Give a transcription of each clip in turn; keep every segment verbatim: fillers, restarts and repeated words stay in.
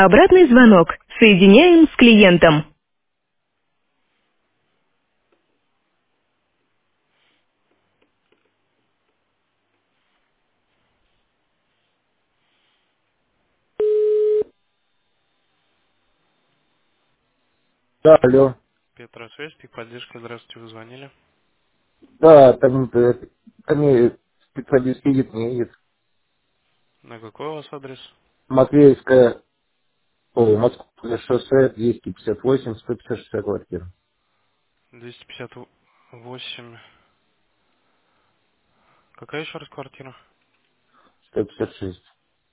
Обратный звонок. Соединяем с клиентом. Да, алло. Петросвязь, техподдержка, здравствуйте, вы звонили. Да, там, э, там и специалист едет, не едет. На какой у вас адрес? Матвеевская, о, Московское шоссе, двести пятьдесят восемь, сто пятьдесят шесть квартира. двести пятьдесят восемь. Какая еще раз квартира? сто пятьдесят шесть.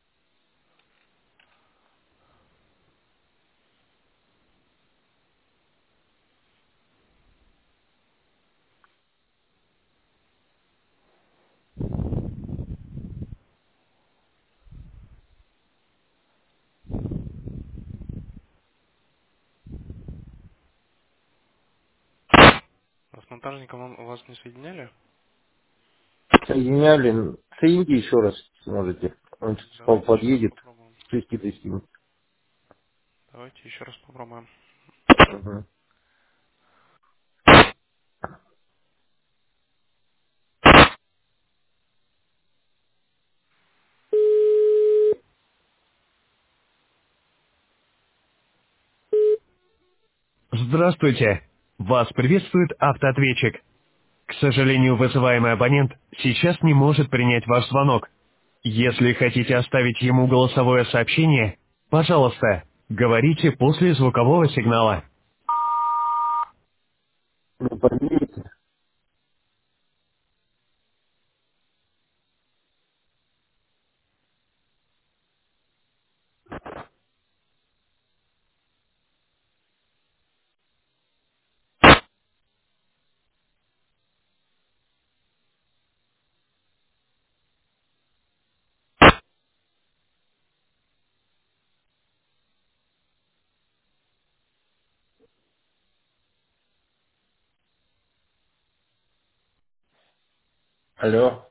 А с монтажником вам- вас не соединяли? Соединяли, соедините еще раз, если можете. Он сейчас Давайте еще раз подъедет, попробуем. шести тысяч. Давайте еще раз попробуем. Угу. Здравствуйте! Вас приветствует автоответчик. К сожалению, вызываемый абонент сейчас не может принять ваш звонок. Если хотите оставить ему голосовое сообщение, пожалуйста, говорите после звукового сигнала. Ну, подъедете. Алло.